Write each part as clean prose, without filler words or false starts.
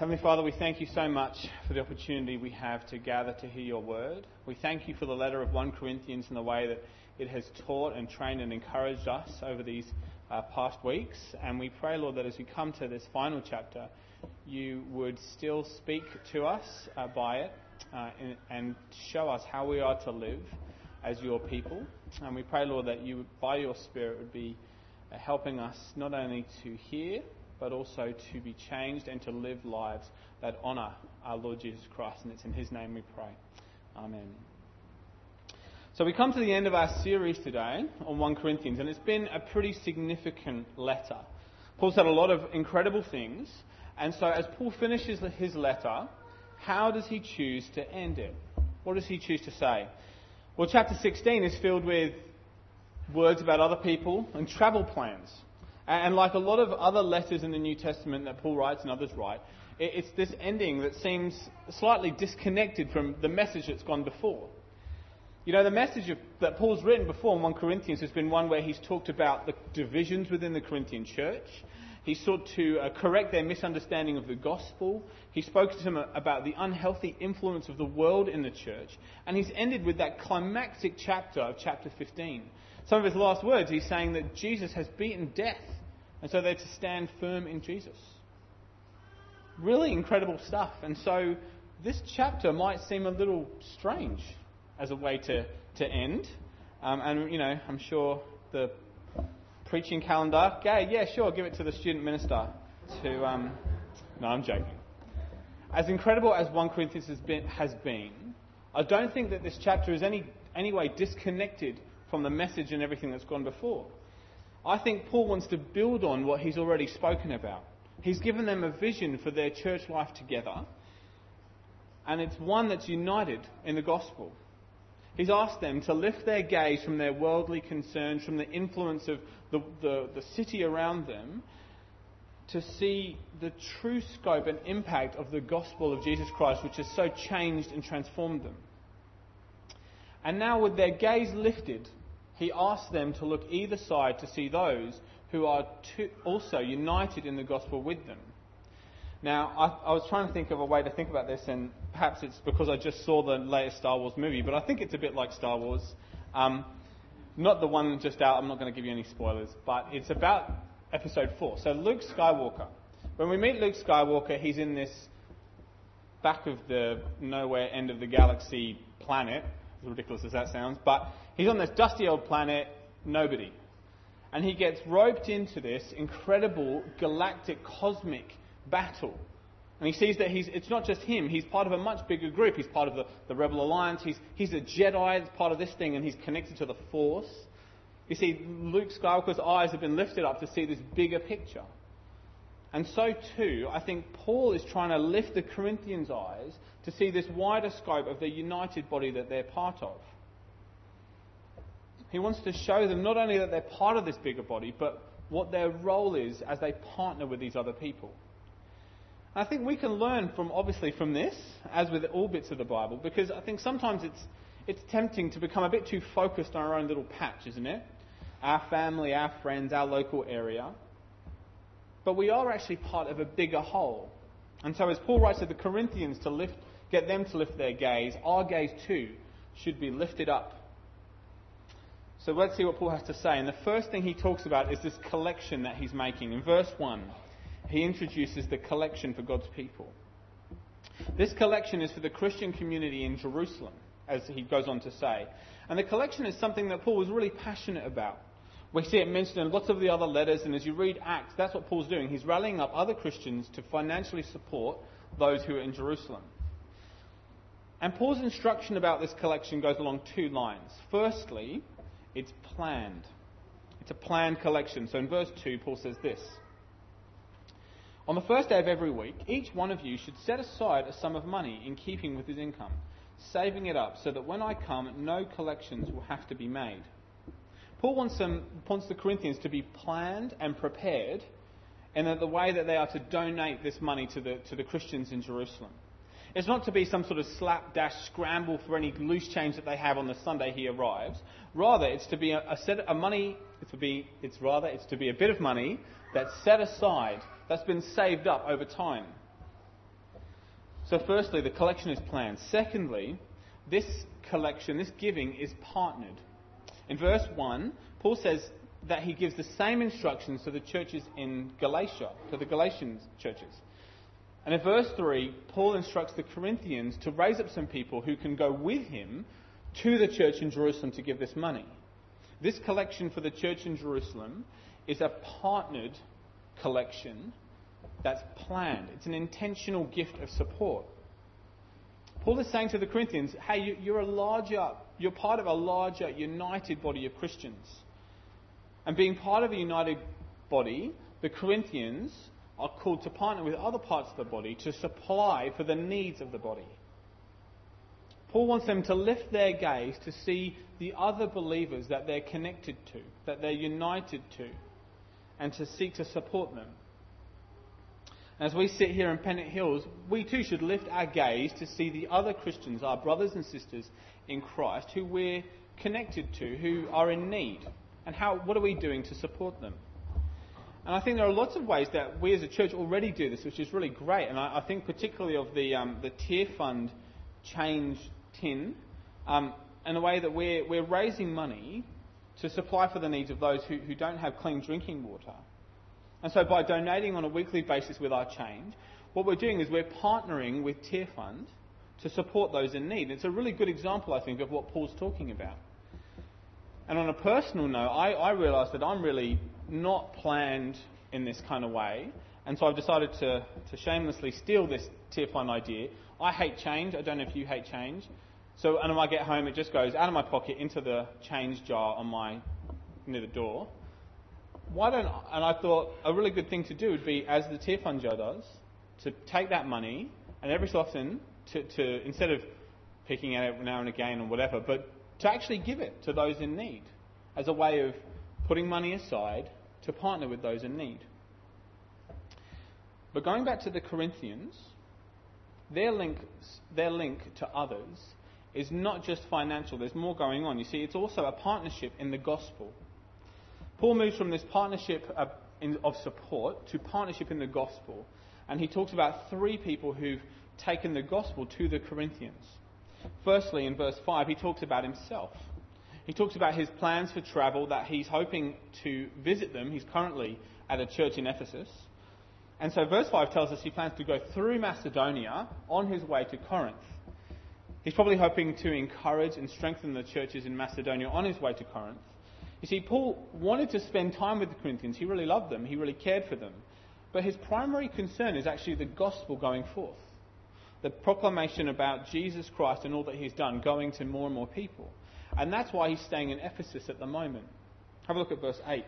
Heavenly Father, we thank you so much for the opportunity we have to gather to hear your word. We thank you for the letter of 1 Corinthians and the way that it has taught and trained and encouraged us over these past weeks. And we pray, Lord, that as we come to this final chapter, you would still speak to us by it and show us how we are to live as your people. And we pray, Lord, that you, by your Spirit, would be helping us not only to hear, but also to be changed and to live lives that honour our Lord Jesus Christ. And it's in his name we pray. Amen. So we come to the end of our series today on 1 Corinthians, and it's been a pretty significant letter. Paul said a lot of incredible things, and so as Paul finishes his letter, how does he choose to end it? What does he choose to say? Well, chapter 16 is filled with words about other people and travel plans. And like a lot of other letters in the New Testament that Paul writes and others write, it's this ending that seems slightly disconnected from the message that's gone before. You know, the message that Paul's written before in 1 Corinthians has been one where he's talked about the divisions within the Corinthian church. He sought to correct their misunderstanding of the gospel. He spoke to them about the unhealthy influence of the world in the church. And he's ended with that climactic chapter of chapter 15. Some of his last words, he's saying that Jesus has beaten death, and so they're to stand firm in Jesus. Really incredible stuff. And so this chapter might seem a little strange as a way to end. And, you know, I'm sure the preaching calendar, yeah, sure, give it to the student minister to... No, I'm joking. As incredible as 1 Corinthians has been, I don't think that this chapter is any way disconnected from the message and everything that's gone before. I think Paul wants to build on what he's already spoken about. He's given them a vision for their church life together, and it's one that's united in the gospel. He's asked them to lift their gaze from their worldly concerns, from the influence of the city around them, to see the true scope and impact of the gospel of Jesus Christ, which has so changed and transformed them. And now with their gaze lifted, he asks them to look either side to see those who are also united in the gospel with them. Now, I was trying to think of a way to think about this, and perhaps it's because I just saw the latest Star Wars movie, but I think it's a bit like Star Wars. Not the one just out, I'm not going to give you any spoilers, but it's about episode 4. So Luke Skywalker. When we meet Luke Skywalker, he's in this back of the nowhere end of the galaxy planet, as ridiculous as that sounds, but he's on this dusty old planet, nobody. And he gets roped into this incredible galactic cosmic battle. And he sees that it's not just him, he's part of a much bigger group. He's part of the Rebel Alliance, he's a Jedi, that's part of this thing, and he's connected to the Force. You see, Luke Skywalker's eyes have been lifted up to see this bigger picture. And so too, I think Paul is trying to lift the Corinthians' eyes to see this wider scope of the united body that they're part of. He wants to show them not only that they're part of this bigger body, but what their role is as they partner with these other people. And I think we can learn from this, as with all bits of the Bible, because I think sometimes it's tempting to become a bit too focused on our own little patch, isn't it? Our family, our friends, our local area. But we are actually part of a bigger whole. And so as Paul writes to the Corinthians to get them to lift their gaze, our gaze too should be lifted up. So let's see what Paul has to say. And the first thing he talks about is this collection that he's making. In verse 1, he introduces the collection for God's people. This collection is for the Christian community in Jerusalem, as he goes on to say. And the collection is something that Paul was really passionate about. We see it mentioned in lots of the other letters, and as you read Acts, that's what Paul's doing. He's rallying up other Christians to financially support those who are in Jerusalem. And Paul's instruction about this collection goes along two lines. Firstly, it's planned. It's a planned collection. So in verse 2, Paul says this: "On the first day of every week, each one of you should set aside a sum of money in keeping with his income, saving it up so that when I come, no collections will have to be made." Paul wants the Corinthians to be planned and prepared in the way that they are to donate this money to the Christians in Jerusalem. It's not to be some sort of slapdash scramble for any loose change that they have on the Sunday he arrives. Rather, it's to be it's to be a bit of money that's set aside, that's been saved up over time. So firstly, the collection is planned. Secondly, this collection, this giving is partnered. In verse 1, Paul says that he gives the same instructions to the churches in Galatia, to the Galatian churches. And in verse 3, Paul instructs the Corinthians to raise up some people who can go with him to the church in Jerusalem to give this money. This collection for the church in Jerusalem is a partnered collection that's planned. It's an intentional gift of support. Paul is saying to the Corinthians, hey, you're part of a larger, united body of Christians. And being part of a united body, the Corinthians are called to partner with other parts of the body to supply for the needs of the body. Paul wants them to lift their gaze to see the other believers that they're connected to, that they're united to, and to seek to support them. As we sit here in Pennant Hills, we too should lift our gaze to see the other Christians, our brothers and sisters in Christ, who we're connected to, who are in need. And what are we doing to support them? And I think there are lots of ways that we as a church already do this, which is really great. And I think particularly of the Tear Fund change tin, and the way that we're raising money to supply for the needs of those who don't have clean drinking water. And so by donating on a weekly basis with our change, what we're doing is we're partnering with Tear Fund to support those in need. It's a really good example, I think, of what Paul's talking about. And on a personal note, I realise that I'm really not planned in this kind of way. And so I've decided to shamelessly steal this Tear Fund idea. I hate change. I don't know if you hate change. So and when I get home, it just goes out of my pocket into the change jar near the door. And I thought a really good thing to do would be, as the Tear Fund jar does, to take that money and every so often to instead of picking at it now and again or whatever, but to actually give it to those in need as a way of putting money aside to partner with those in need. But going back to the Corinthians, their link to others is not just financial. There's more going on. You see, it's also a partnership in the gospel. Paul moves from this partnership of support to partnership in the gospel. And he talks about 3 people who've taken the gospel to the Corinthians. Firstly, in verse 5, he talks about himself. He talks about his plans for travel, that he's hoping to visit them. He's currently at a church in Ephesus. And so verse 5 tells us he plans to go through Macedonia on his way to Corinth. He's probably hoping to encourage and strengthen the churches in Macedonia on his way to Corinth. You see, Paul wanted to spend time with the Corinthians. He really loved them. He really cared for them. But his primary concern is actually the gospel going forth. The proclamation about Jesus Christ and all that he's done going to more and more people. And that's why he's staying in Ephesus at the moment. Have a look at verse 8.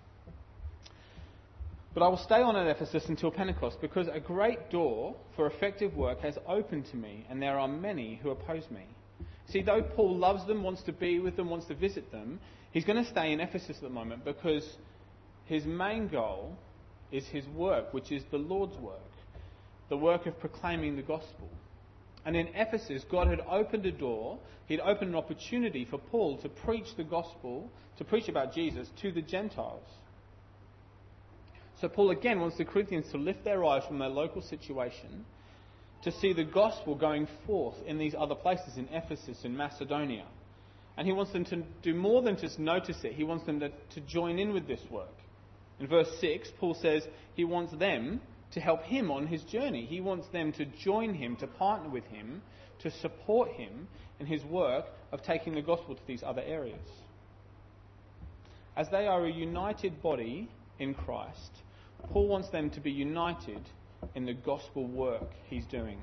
But I will stay on at Ephesus until Pentecost, because a great door for effective work has opened to me, and there are many who oppose me. See, though Paul loves them, wants to be with them, wants to visit them, he's going to stay in Ephesus at the moment because his main goal is his work, which is the Lord's work, the work of proclaiming the gospel. And in Ephesus, God had opened a door, he'd opened an opportunity for Paul to preach the gospel, to preach about Jesus to the Gentiles. So Paul again wants the Corinthians to lift their eyes from their local situation to see the gospel going forth in these other places, in Ephesus, in Macedonia. And he wants them to do more than just notice it. He wants them to join in with this work. In verse 6, Paul says he wants them to help him on his journey. He wants them to join him, to partner with him, to support him in his work of taking the gospel to these other areas. As they are a united body in Christ, Paul wants them to be united in the gospel work he's doing.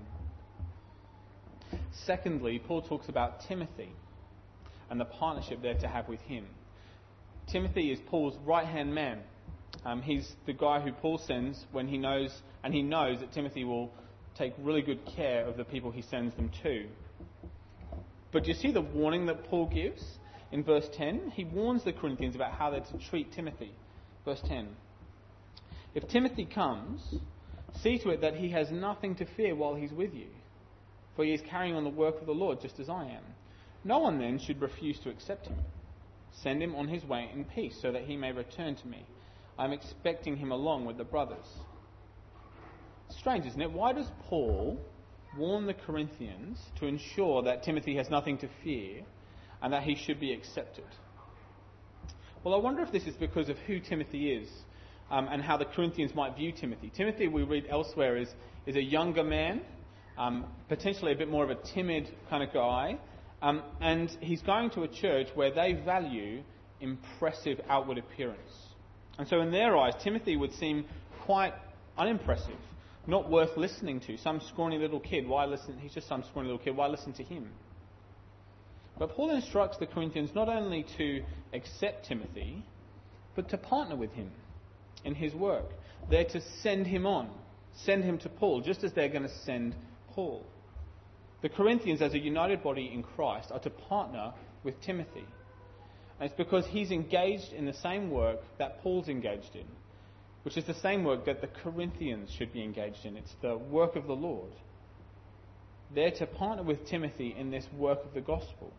Secondly, Paul talks about Timothy and the partnership they're to have with him. Timothy is Paul's right-hand man. He's the guy who Paul sends when he knows that Timothy will take really good care of the people he sends them to. But do you see the warning that Paul gives in verse 10? He warns the Corinthians about how they're to treat Timothy. Verse 10. If Timothy comes, see to it that he has nothing to fear while he's with you, for he is carrying on the work of the Lord just as I am. No one then should refuse to accept him. Send him on his way in peace, so that he may return to me. I am expecting him along with the brothers. Strange, isn't it? Why does Paul warn the Corinthians to ensure that Timothy has nothing to fear and that he should be accepted. Well, I wonder if this is because of who Timothy is and how the Corinthians might view Timothy. Timothy, we read elsewhere, is a younger man, potentially a bit more of a timid kind of guy, and he's going to a church where they value impressive outward appearance. And so in their eyes, Timothy would seem quite unimpressive, not worth listening to. Some scrawny little kid, why listen? He's just some scrawny little kid, why listen to him? But Paul instructs the Corinthians not only to accept Timothy, but to partner with him in his work. They're to send him on, send him to Paul, just as they're going to send Paul. The Corinthians, as a united body in Christ, are to partner with Timothy. And it's because he's engaged in the same work that Paul's engaged in, which is the same work that the Corinthians should be engaged in. It's the work of the Lord. They're to partner with Timothy in this work of the gospel.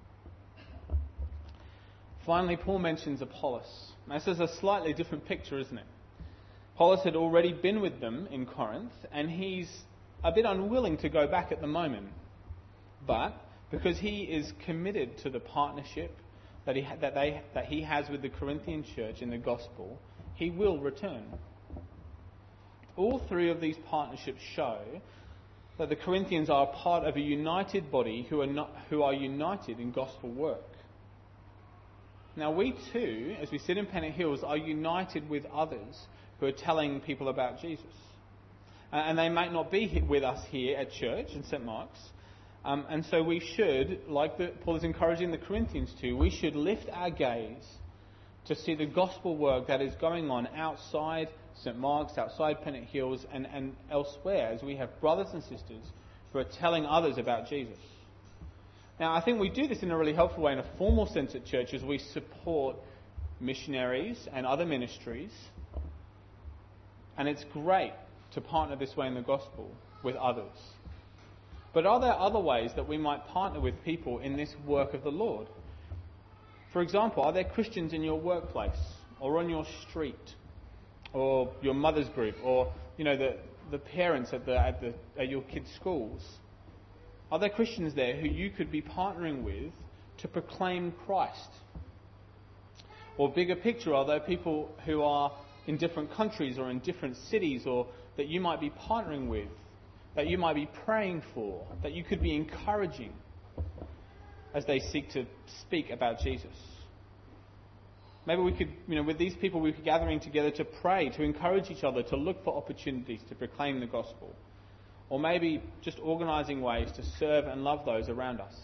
Finally, Paul mentions Apollos. Now, this is a slightly different picture, isn't it? Apollos had already been with them in Corinth, and he's a bit unwilling to go back at the moment. But because he is committed to the partnership that he has with the Corinthian church in the gospel, he will return. All three of these partnerships show that the Corinthians are part of a united body who are united in gospel work. Now we too, as we sit in Pennant Hills, are united with others who are telling people about Jesus. And they might not be with us here at church in St. Mark's. And so we should, Paul is encouraging the Corinthians to, we should lift our gaze to see the gospel work that is going on outside St. Mark's, outside Pennant Hills and elsewhere, as we have brothers and sisters who are telling others about Jesus. Now, I think we do this in a really helpful way in a formal sense at church as we support missionaries and other ministries. And it's great to partner this way in the gospel with others. But are there other ways that we might partner with people in this work of the Lord? For example, are there Christians in your workplace or on your street or your mother's group or the parents at your kids' schools? Are there Christians there who you could be partnering with to proclaim Christ? Or bigger picture, are there people who are in different countries or in different cities or that you might be partnering with, that you might be praying for, that you could be encouraging as they seek to speak about Jesus? Maybe we could, with these people, we could be gathering together to pray, to encourage each other, to look for opportunities to proclaim the gospel. Or maybe just organising ways to serve and love those around us.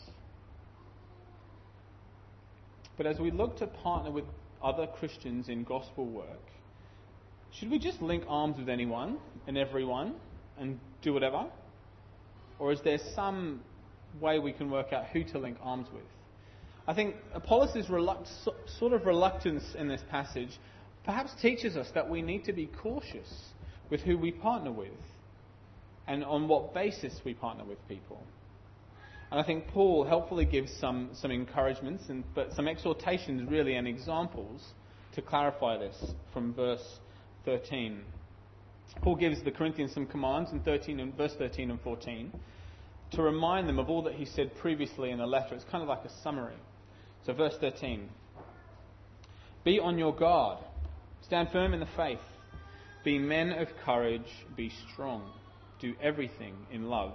But as we look to partner with other Christians in gospel work, should we just link arms with anyone and everyone and do whatever? Or is there some way we can work out who to link arms with? I think Apollos' sort of reluctance in this passage perhaps teaches us that we need to be cautious with who we partner with and on what basis we partner with people. And I think Paul helpfully gives some encouragements, but some exhortations really and examples to clarify this from verse 13. Paul gives the Corinthians some commands in verse 13 and 14 to remind them of all that he said previously in the letter. It's kind of like a summary. So verse 13. Be on your guard. Stand firm in the faith. Be men of courage. Be strong. Do everything in love.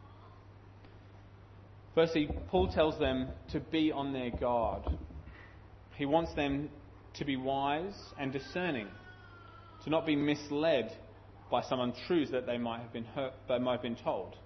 Firstly, Paul tells them to be on their guard. He wants them to be wise and discerning, to not be misled by some untruths that they might have been told.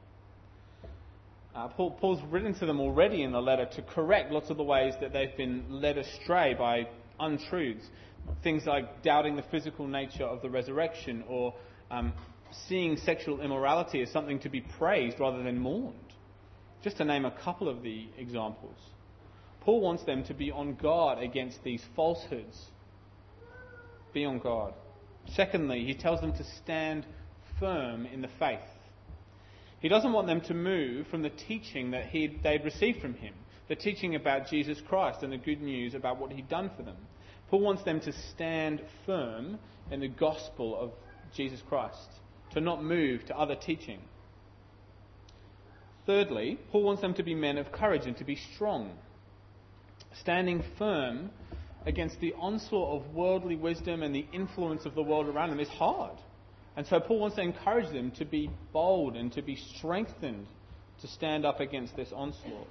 Paul's written to them already in the letter to correct lots of the ways that they've been led astray by untruths. Things like doubting the physical nature of the resurrection or seeing sexual immorality as something to be praised rather than mourned. Just to name a couple of the examples. Paul wants them to be on guard against these falsehoods. Be on guard. Secondly, he tells them to stand firm in the faith. He doesn't want them to move from the teaching that they'd received from him, the teaching about Jesus Christ and the good news about what he'd done for them. Paul wants them to stand firm in the gospel of Jesus Christ, to not move to other teaching. Thirdly, Paul wants them to be men of courage and to be strong. Standing firm against the onslaught of worldly wisdom and the influence of the world around them is hard. And so Paul wants to encourage them to be bold and to be strengthened to stand up against this onslaught.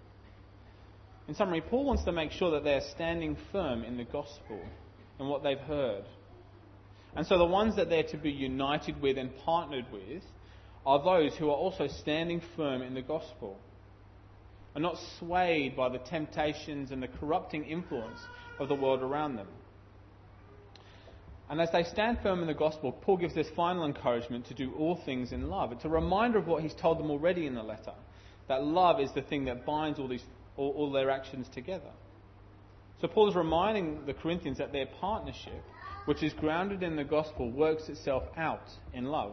In summary, Paul wants to make sure that they're standing firm in the gospel and what they've heard. And so the ones that they're to be united with and partnered with are those who are also standing firm in the gospel, are not swayed by the temptations and the corrupting influence of the world around them. And as they stand firm in the gospel, Paul gives this final encouragement to do all things in love. It's a reminder of what he's told them already in the letter, that love is the thing that binds all their actions together. So Paul is reminding the Corinthians that their partnership, which is grounded in the gospel, works itself out in love.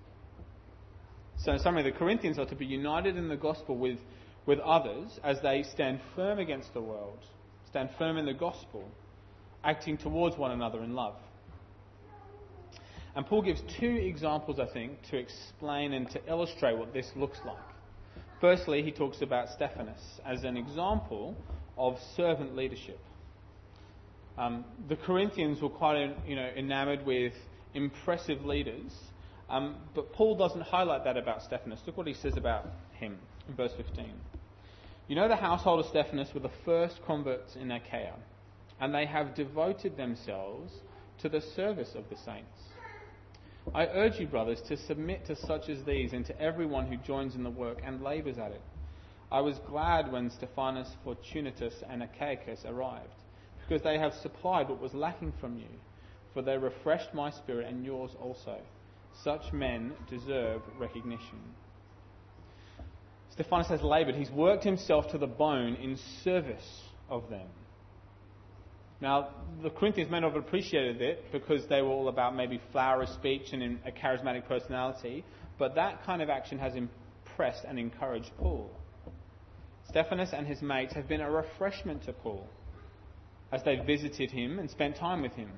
So in summary, the Corinthians are to be united in the gospel with others as they stand firm against the world, stand firm in the gospel, acting towards one another in love. And Paul gives two examples, I think, to explain and to illustrate what this looks like. Firstly, he talks about Stephanas as an example of servant leadership. The Corinthians were quite enamoured with impressive leaders, but Paul doesn't highlight that about Stephanas. Look what he says about him in verse 15. You know the household of Stephanas were the first converts in Achaia, and they have devoted themselves to the service of the saints. I urge you, brothers, to submit to such as these and to everyone who joins in the work and labours at it. I was glad when Stephanas, Fortunatus and Achaicus arrived, because they have supplied what was lacking from you, for they refreshed my spirit and yours also. Such men deserve recognition. Stephanas has laboured. He's worked himself to the bone in service of them. Now, the Corinthians may not have appreciated it because they were all about maybe flowery speech and a charismatic personality, but that kind of action has impressed and encouraged Paul. Stephanas and his mates have been a refreshment to Paul as they visited him and spent time with him.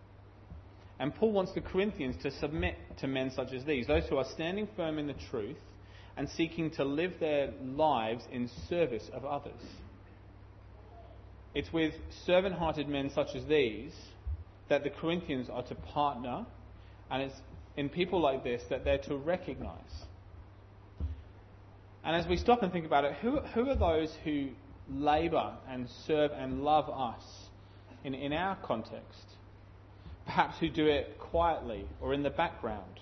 And Paul wants the Corinthians to submit to men such as these, those who are standing firm in the truth and seeking to live their lives in service of others. It's with servant-hearted men such as these that the Corinthians are to partner, and it's in people like this that they're to recognise. And as we stop and think about it, who are those who labour and serve and love us in our context? Perhaps who do it quietly or in the background.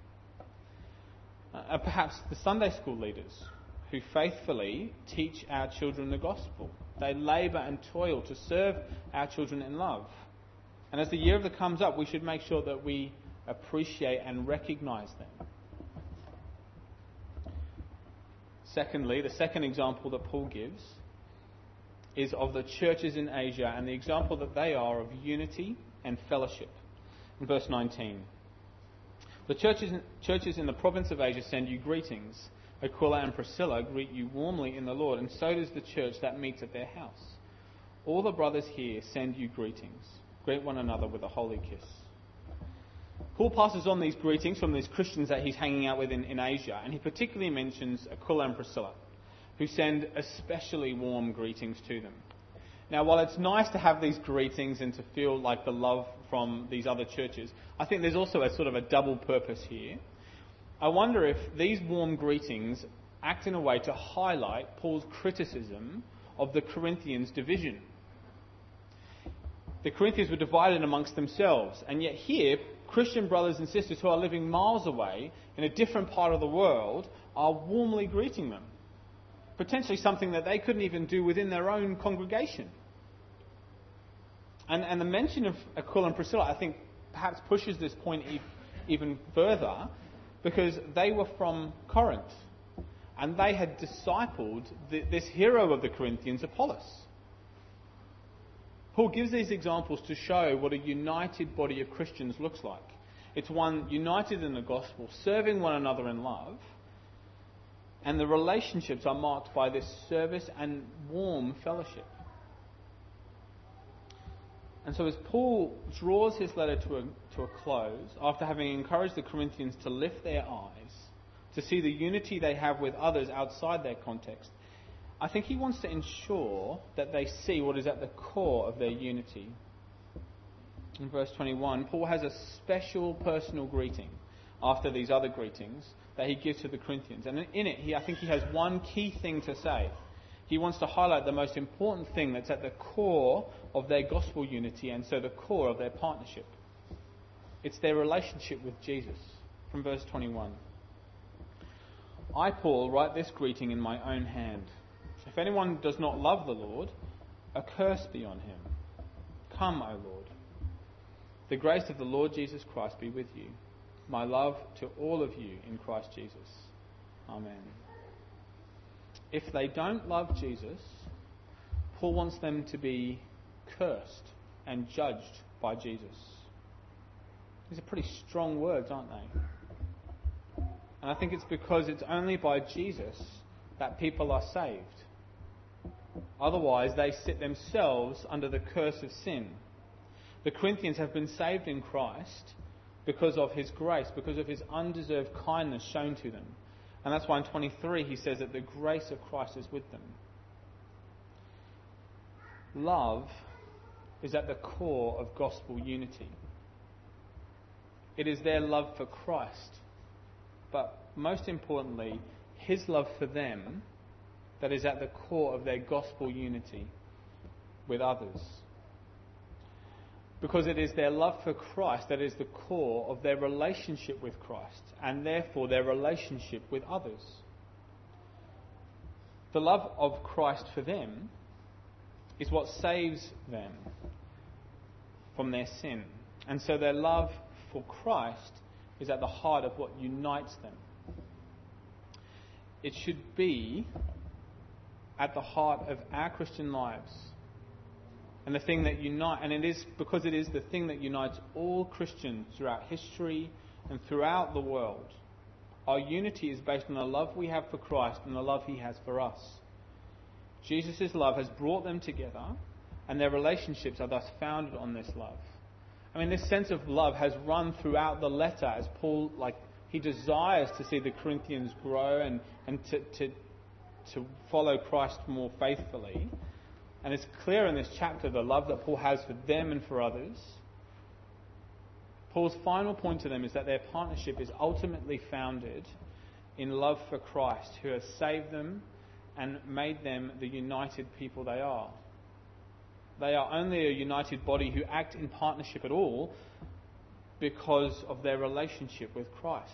Perhaps the Sunday school leaders who faithfully teach our children the gospel. They labour and toil to serve our children in love. And as the year of the comes up, we should make sure that we appreciate and recognise them. Secondly, the second example that Paul gives is of the churches in Asia and the example that they are of unity and fellowship. In verse 19, the churches in the province of Asia send you greetings. Aquila and Priscilla greet you warmly in the Lord, and so does the church that meets at their house. All the brothers here send you greetings. Greet one another with a holy kiss. Paul passes on these greetings from these Christians that he's hanging out with in Asia, and he particularly mentions Aquila and Priscilla, who send especially warm greetings to them. Now, while it's nice to have these greetings and to feel like the love from these other churches, I think there's also a sort of a double purpose here. I wonder if these warm greetings act in a way to highlight Paul's criticism of the Corinthians' division. The Corinthians were divided amongst themselves, and yet here, Christian brothers and sisters who are living miles away in a different part of the world are warmly greeting them. Potentially something that they couldn't even do within their own congregation. And the mention of Aquila and Priscilla, I think, perhaps pushes this point even further, because they were from Corinth, and they had discipled this hero of the Corinthians, Apollos. Paul gives these examples to show what a united body of Christians looks like. It's one united in the gospel, serving one another in love, and the relationships are marked by this service and warm fellowship. And so as Paul draws his letter to a close, after having encouraged the Corinthians to lift their eyes to see the unity they have with others outside their context. I think he wants to ensure that they see what is at the core of their unity. In verse 21, Paul has a special personal greeting after these other greetings that he gives to the Corinthians. And in it, I think he has one key thing to say. He wants to highlight the most important thing that's at the core of their gospel unity, and so the core of their partnership. It's their relationship with Jesus. From verse 21. I, Paul, write this greeting in my own hand. If anyone does not love the Lord, a curse be on him. Come, O Lord. The grace of the Lord Jesus Christ be with you. My love to all of you in Christ Jesus. Amen. If they don't love Jesus, Paul wants them to be cursed and judged by Jesus. These are pretty strong words, aren't they? And I think it's because it's only by Jesus that people are saved. Otherwise, they sit themselves under the curse of sin. The Corinthians have been saved in Christ because of his grace, because of his undeserved kindness shown to them. And that's why in 23 he says that the grace of Christ is with them. Love is at the core of gospel unity. It is their love for Christ, but most importantly, his love for them that is at the core of their gospel unity with others. Because it is their love for Christ that is the core of their relationship with Christ, and therefore their relationship with others. The love of Christ for them is what saves them from their sin. And so their love for Christ is at the heart of what unites them. It should be at the heart of our Christian lives. And the thing that it is because it is the thing that unites all Christians throughout history and throughout the world. Our unity is based on the love we have for Christ and the love he has for us. Jesus' love has brought them together, and their relationships are thus founded on this love. I mean, this sense of love has run throughout the letter as Paul, he desires to see the Corinthians grow and to follow Christ more faithfully. And it's clear in this chapter the love that Paul has for them and for others. Paul's final point to them is that their partnership is ultimately founded in love for Christ, who has saved them and made them the united people they are. They are only a united body who act in partnership at all because of their relationship with Christ.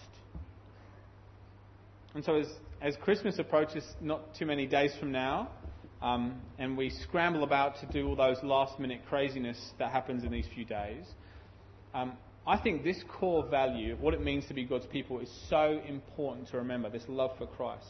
And so as Christmas approaches not too many days from now, and we scramble about to do all those last-minute craziness that happens in these few days, I think this core value, what it means to be God's people, is so important to remember, this love for Christ.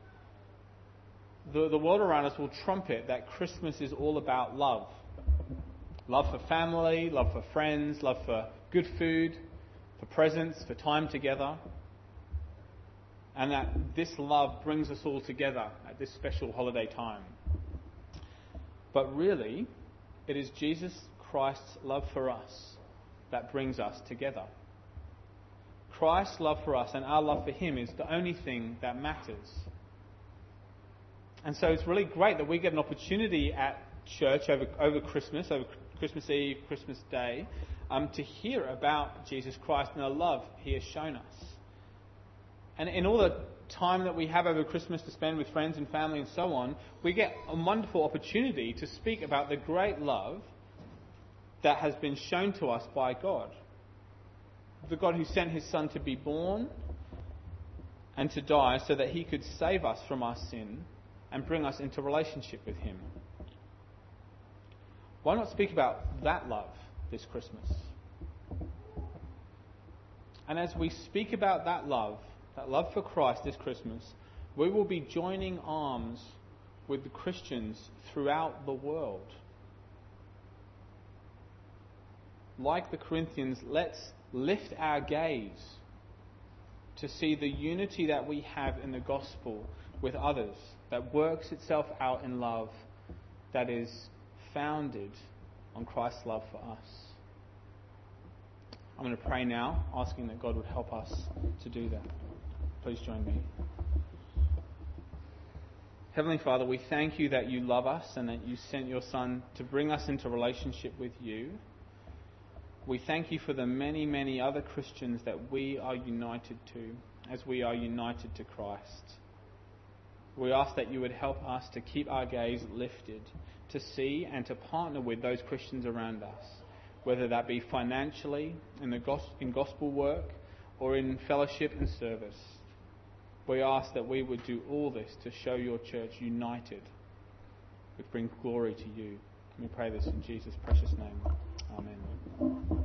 The world around us will trumpet that Christmas is all about love. Love for family, love for friends, love for good food, for presents, for time together. And that this love brings us all together at this special holiday time. But really, it is Jesus Christ's love for us that brings us together. Christ's love for us and our love for him is the only thing that matters. And so it's really great that we get an opportunity at church over Christmas Eve, Christmas Day, to hear about Jesus Christ and the love he has shown us. And in all the time that we have over Christmas to spend with friends and family and so on, we get a wonderful opportunity to speak about the great love that has been shown to us by God. The God who sent his Son to be born and to die so that he could save us from our sin and bring us into relationship with him. Why not speak about that love this Christmas? And as we speak about that love for Christ this Christmas, we will be joining arms with the Christians throughout the world. Like the Corinthians, let's lift our gaze to see the unity that we have in the gospel with others, that works itself out in love, that is founded on Christ's love for us. I'm going to pray now, asking that God would help us to do that. Please join me. Heavenly Father, we thank you that you love us and that you sent your Son to bring us into relationship with you. We thank you for the many, many other Christians that we are united to as we are united to Christ. We ask that you would help us to keep our gaze lifted, to see and to partner with those Christians around us, whether that be financially, in gospel work, or in fellowship and service. We ask that we would do all this to show your church united, which brings glory to you. We pray this in Jesus' precious name. Amen.